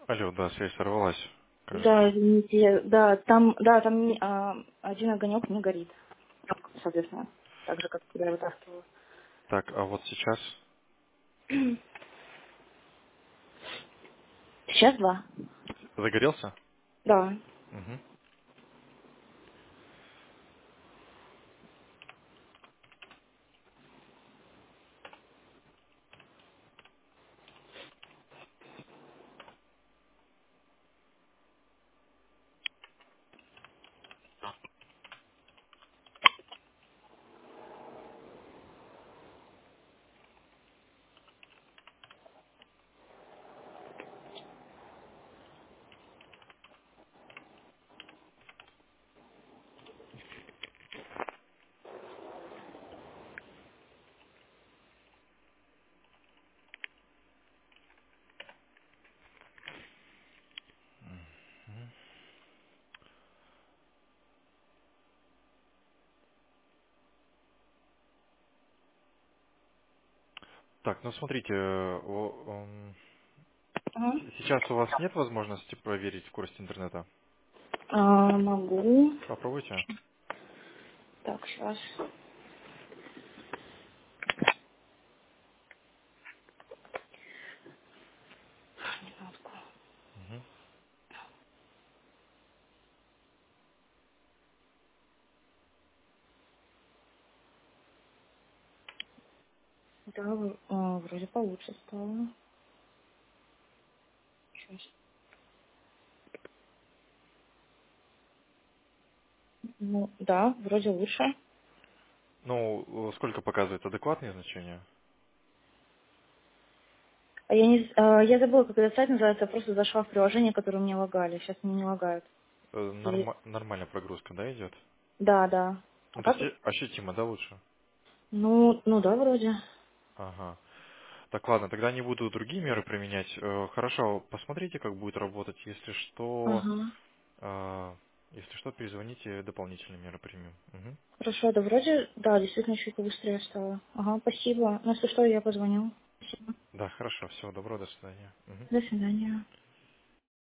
Алло, да, связь сорвалась, Да, кажется. извините, да, там один огонек не горит. Так, соответственно, так же, как когда я вытаскивала. Так, а вот сейчас... Сейчас два? Загорелся? Да. Угу. Так, ну смотрите, Ага. сейчас у вас нет возможности проверить скорость интернета? Могу. Попробуйте. Так, сейчас. Угу. Да, вроде получше стало. Сейчас. Ну, да, вроде лучше. Ну, сколько показывает адекватные значения? Я забыла, как этот сайт называется, я просто зашла в приложение, которое мне лагали. Сейчас мне не лагают. Нормальная прогрузка, да, идет? Да, да. А Ну, то есть как? ощутимо, да, лучше? Ну да, вроде. Ага. Так, ладно, тогда не буду другие меры применять. Хорошо, посмотрите, как будет работать. Ага. Если что, перезвоните, дополнительные меры примем. Мгм. Хорошо, да вроде, да, действительно чуть побыстрее стало. Ага, спасибо. Ну, если что, я позвоню. Спасибо. Да, хорошо, всего доброго, до свидания. Мгм. До свидания.